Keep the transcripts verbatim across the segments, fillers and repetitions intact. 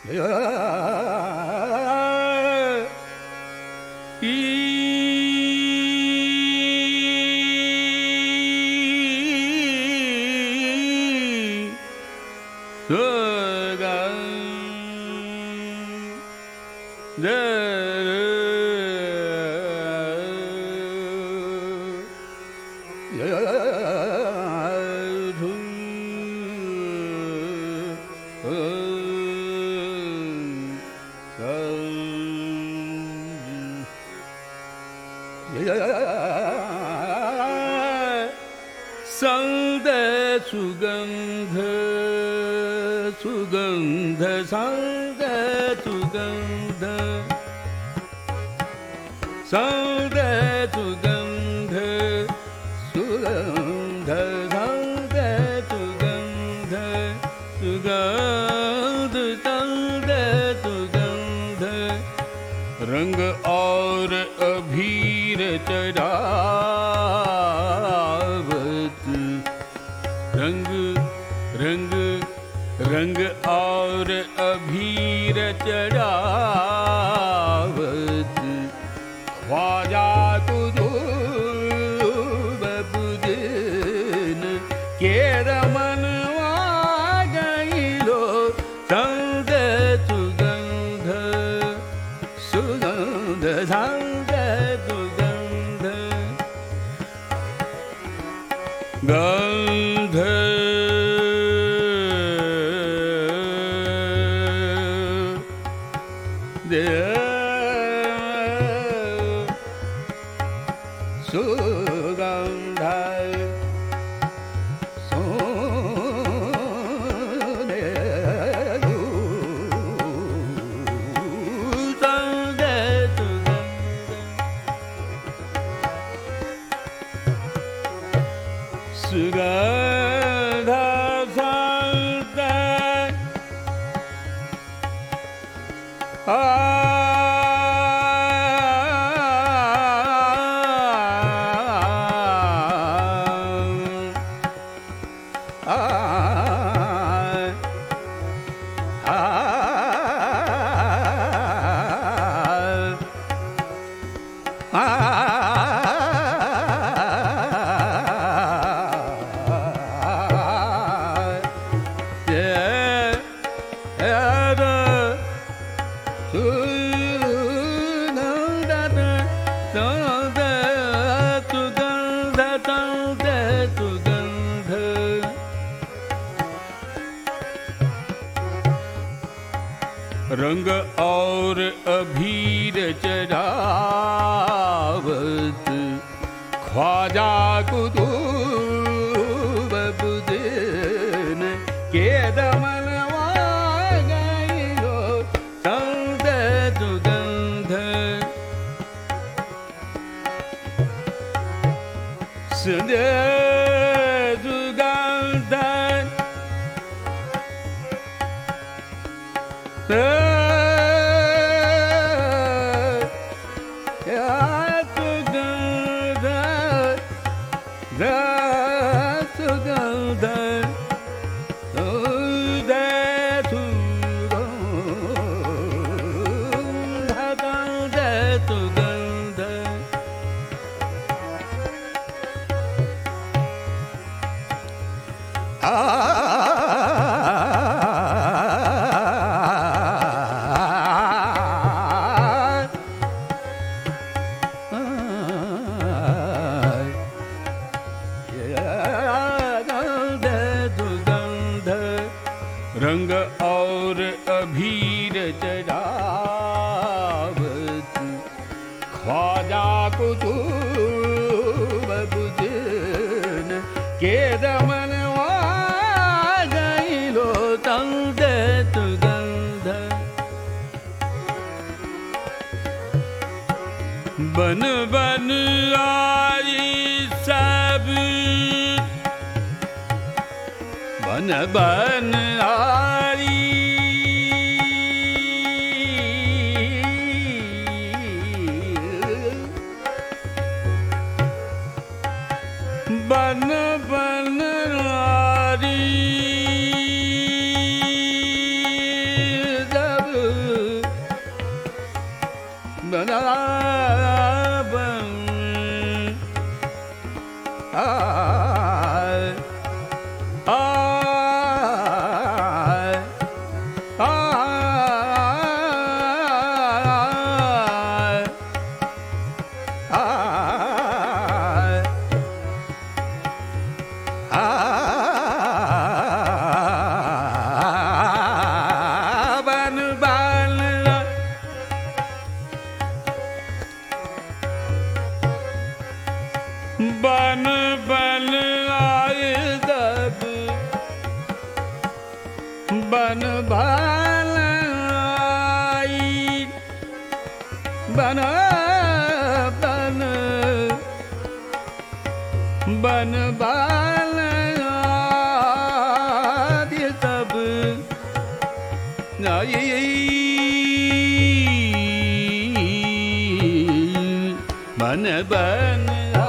संद सुगंध सुगंध संद सुगंध संद सुगंध सुगंध संद सुगंध सुगंध संद सुगंध रंग और अभीर चढ़ावत रंग रंग रंग और अभीर चढ़ावत ख्वाजा तुझो बबुदिन के रमनवा गईलो संग सुगंध सुगंध संग सुगंध गंध सुगंध सुगंध संत आ रंग और अभीर चढ़ावत ख्वाजा कुतुब बुद्दीन के दमनवा गईलो संग सुगंध संग सुगंध रंग और अभीर चढ़ावत ख्वाजा कुतुब बुद्दीन के दमनवा गईलो संग सुगंध बन बन आई सब बन बन आई बन बन आई जब बन बन आए दब बन बन आई बन बन बन बन आदि तब आई बन बन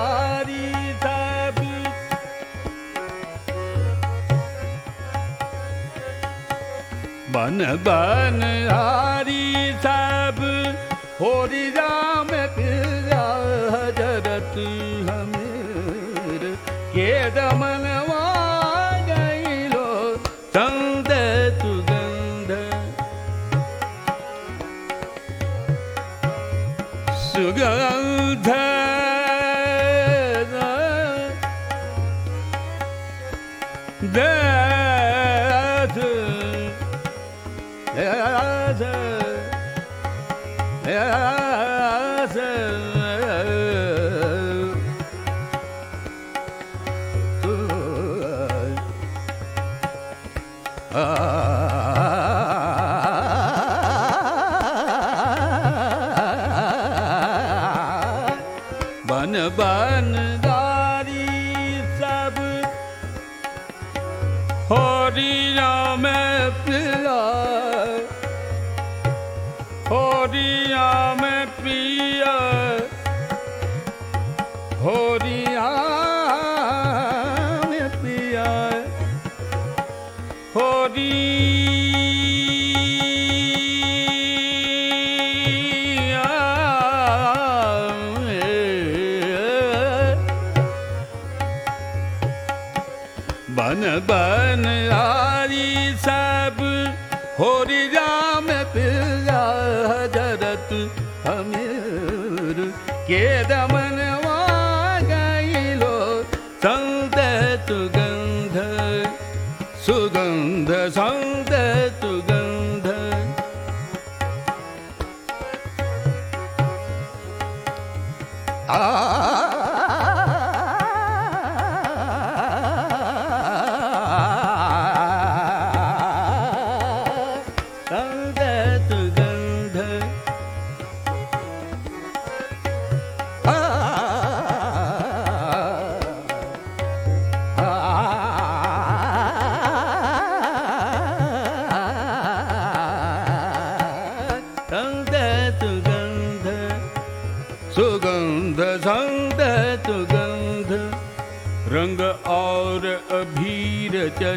बन बन हारी सब होरी राम पिया हजरत हमीर के दमनवा गईलो संद सुगंध सुगंध देश Yes, yes, बन बन दारी सब होरी राम पिया होरिया में पिया होरिया में पिया होरिया बन बन आरी सब होरी राम पिया हजरत हमीर के दमनवा गईलो संत सुगंध सुगंध संत सुगंध आ सुगंध संत सुगंध रंग और अभीर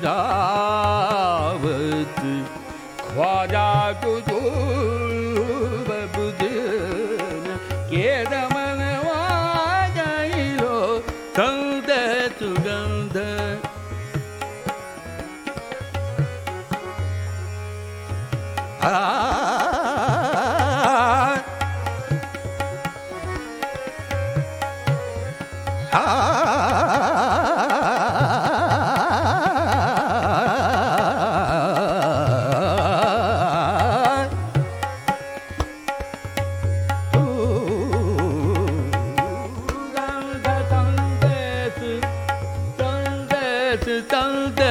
चढ़ावत ख्वाजा कुतुब बुदन के दमनवा गईलो संत सुगंध आ संत